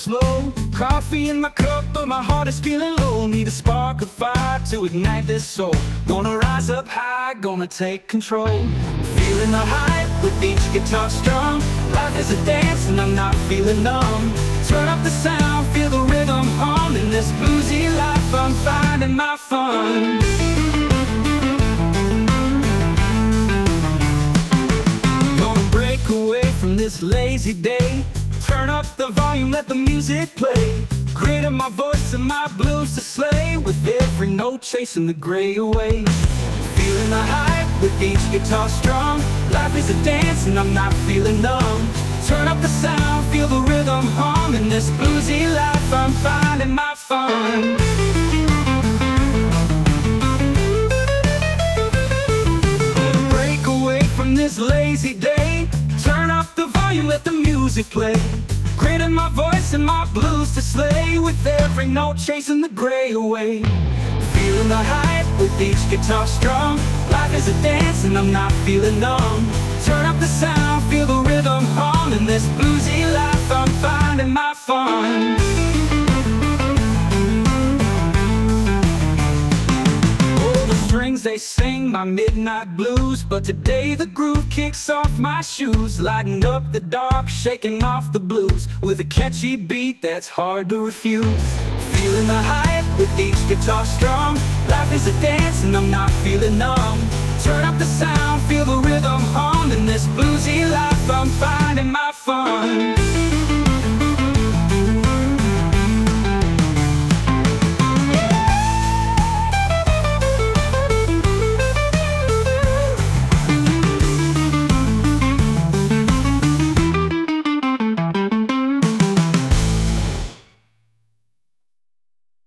slow. Coffee in my cup, but my heart is feeling low. Need a spark of fire to ignite this soul. Gonna rise up high, gonna take control. Feeling the hype with each guitar strum. Life is a dance and I'm not feeling numb. Turn up the sound, feel the rhythm hum. In this bluesy life I'm finding my fun. Gonna break away from this lazy day. Turn up the volume, let the music play. Creating my voice and my blues to slay. With every note chasing the gray away. Feeling the hype with each guitar strum. Life is a dance and I'm not feeling numb. Turn up the sound, feel the rhythm hum. In this bluesy life I'm finding my fun. Break away from this lazy day. Turn up the volume, let the music play. Creating my voice and my blues to slay. With every note chasing the gray away. Feeling the hype with each guitar strum. Life is a dance and I'm not feeling numb. Turn up the sound, feel the rhythm hum. In this bluesy life I'm finding my fun. Oh, the strings they sing my midnight blues. But today the groove kicks off my shoes. Lighting up the dark, shaking off the blues. With a catchy beat that's hard to refuse. Feeling the hype with each guitar strum. Life is a dance and I'm not feeling numb. Turn up the sound, feel the rhythm hum. In this bluesy life I'm finding my